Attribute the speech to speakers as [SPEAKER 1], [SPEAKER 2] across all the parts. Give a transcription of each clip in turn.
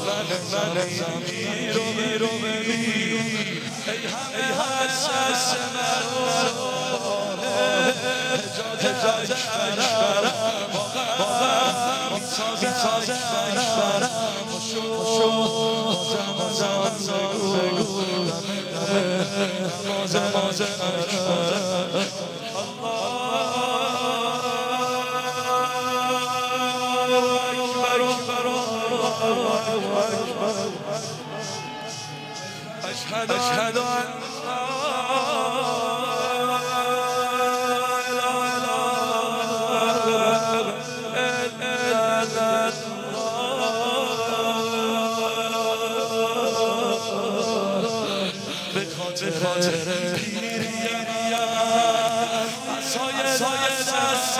[SPEAKER 1] زمین رو ببین ای همه سس حجاج اکبرم واقعا میسازه اکبرم پاشو بگو نماز اکبرم أشهد أن به خاطر پیریم عصای دست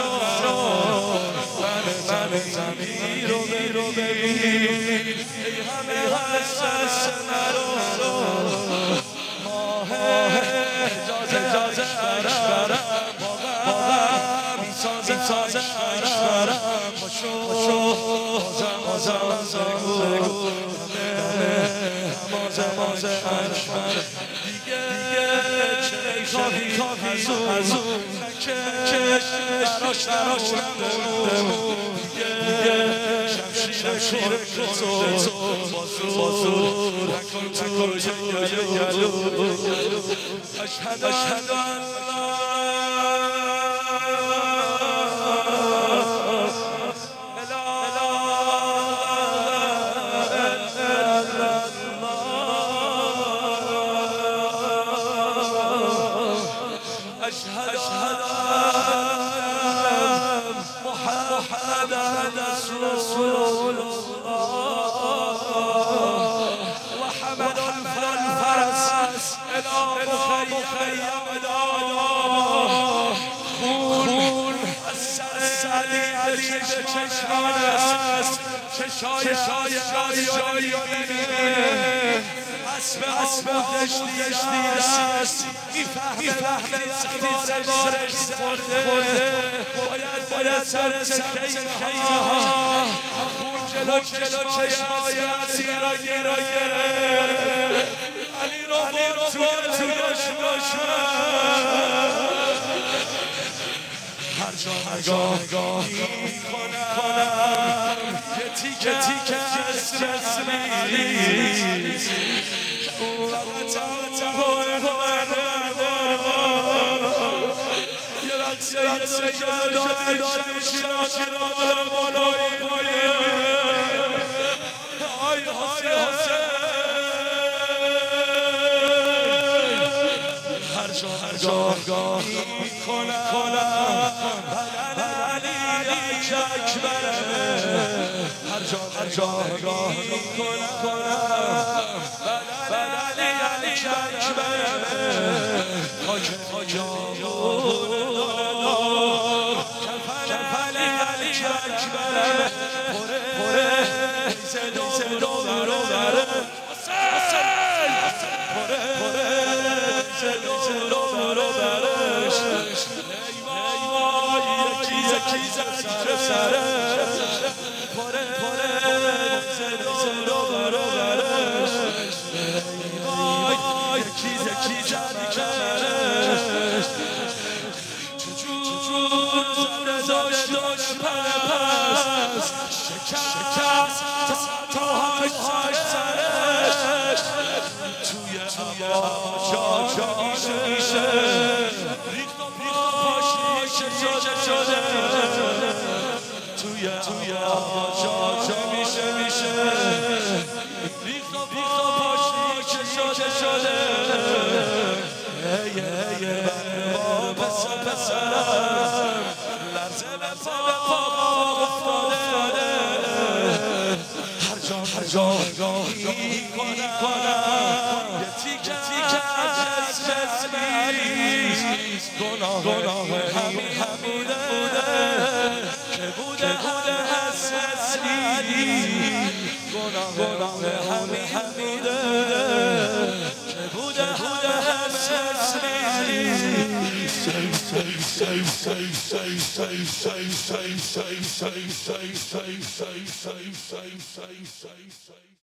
[SPEAKER 1] من زمین رو ببین ای همه دست ماه حجاج اکبرم واقعا میسازه اکبرم پاشو بگو نماز اکبرم دیگه خواهی از اون نکش براش نمونده دیگه شمشیر کنده بازور نکن تو گلو أشهد أن محمد رسول وحمد الفرس إلى مخيم خون السعدی چشمان است چشای جایی میبینه اسب دشتی است میفهمه سوارش خورده باید سر خیمه ها خون جلو چشمای اسیرا گره علی رو برد توی هر جا نگاه میکنم یه تیکه از نیست یه رقصه دادی شیران بالایی آی حسین هر جا نگاه میکنم علی اکبرمه هر جا نگاه میکنم علی اکبرمه خاک کفل علی اکبرمه پره صدا برابره یکی سره پره صدا برابرش یکی جدی کمرش چجور داشت پس شکست تا هاش سرش توی هوا جا میشه ریخت پاش شده توی هوا جا میشه ریخت پاش شده پسرم لرزه به پا افتاده هر جا نگاه میکنم یه تیکه از نیست گناه همین بوده که بوده حسنی گناه همین بوده که بوده حسنی